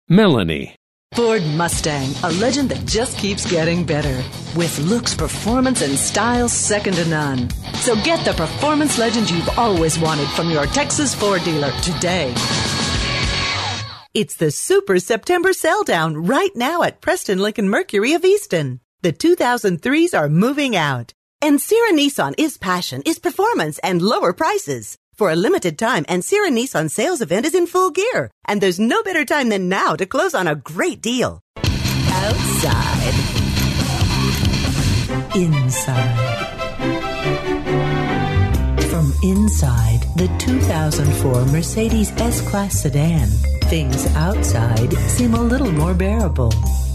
Melanie. Ford Mustang, a legend that just keeps getting better. With looks, performance, and style second to none. So get the performance legend you've always wanted from your Texas Ford dealer today. It's the Super September Sell Down right now at Preston Lincoln Mercury of Easton. The 2003s are moving out. And Sierra Nissan is passion, is performance, and lower prices. For a limited time, and Sierra Nissan sales event is in full gear. And there's no better time than now to close on a great deal. Outside. Inside. From inside the 2004 Mercedes S-Class sedan, things outside seem a little more bearable.